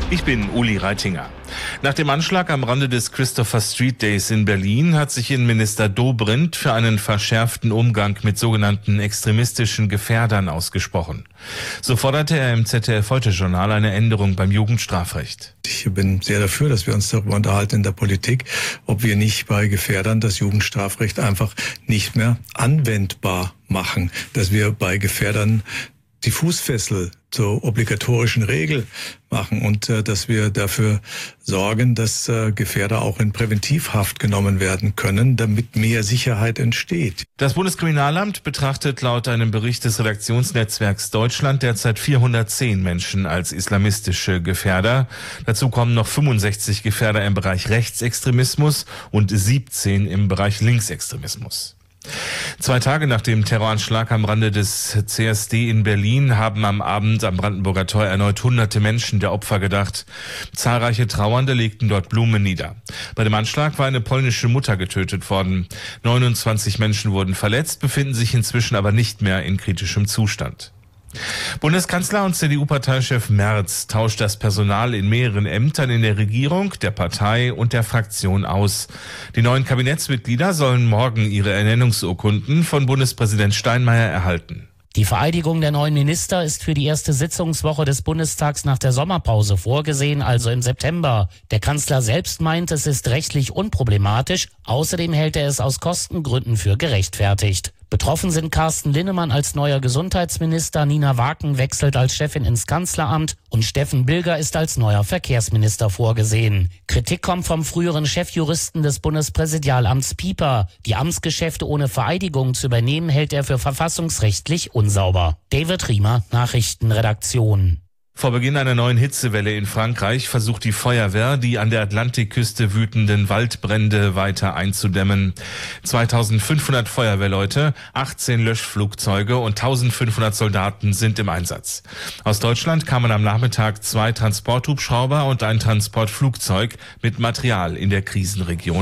Ich bin Uli Reitinger. Nach dem Anschlag am Rande des Christopher Street Days in Berlin hat sich Innenminister Dobrindt für einen verschärften Umgang mit sogenannten extremistischen Gefährdern ausgesprochen. So forderte er im ZDF-Heute-Journal eine Änderung beim Jugendstrafrecht. Ich bin sehr dafür, dass wir uns darüber unterhalten in der Politik, ob wir nicht bei Gefährdern das Jugendstrafrecht einfach nicht mehr anwendbar machen, dass wir bei Gefährdern die Fußfessel zur obligatorischen Regel machen und dass wir dafür sorgen, dass Gefährder auch in Präventivhaft genommen werden können, damit mehr Sicherheit entsteht. Das Bundeskriminalamt betrachtet laut einem Bericht des Redaktionsnetzwerks Deutschland derzeit 410 Menschen als islamistische Gefährder. Dazu kommen noch 65 Gefährder im Bereich Rechtsextremismus und 17 im Bereich Linksextremismus. 2 Tage nach dem Terroranschlag am Rande des CSD in Berlin haben am Abend am Brandenburger Tor erneut hunderte Menschen der Opfer gedacht. Zahlreiche Trauernde legten dort Blumen nieder. Bei dem Anschlag war eine polnische Mutter getötet worden. 29 Menschen wurden verletzt, befinden sich inzwischen aber nicht mehr in kritischem Zustand. Bundeskanzler und CDU-Parteichef Merz tauscht das Personal in mehreren Ämtern in der Regierung, der Partei und der Fraktion aus. Die neuen Kabinettsmitglieder sollen morgen ihre Ernennungsurkunden von Bundespräsident Steinmeier erhalten. Die Vereidigung der neuen Minister ist für die erste Sitzungswoche des Bundestags nach der Sommerpause vorgesehen, also im September. Der Kanzler selbst meint, es ist rechtlich unproblematisch. Außerdem hält er es aus Kostengründen für gerechtfertigt. Betroffen sind Carsten Linnemann als neuer Gesundheitsminister, Nina Waken wechselt als Chefin ins Kanzleramt und Steffen Bilger ist als neuer Verkehrsminister vorgesehen. Kritik kommt vom früheren Chefjuristen des Bundespräsidialamts Pieper. Die Amtsgeschäfte ohne Vereidigung zu übernehmen, hält er für verfassungsrechtlich unsauber. David Riemer, Nachrichtenredaktion. Vor Beginn einer neuen Hitzewelle in Frankreich versucht die Feuerwehr, die an der Atlantikküste wütenden Waldbrände weiter einzudämmen. 2500 Feuerwehrleute, 18 Löschflugzeuge und 1500 Soldaten sind im Einsatz. Aus Deutschland kamen am Nachmittag 2 Transporthubschrauber und ein Transportflugzeug mit Material in der Krisenregion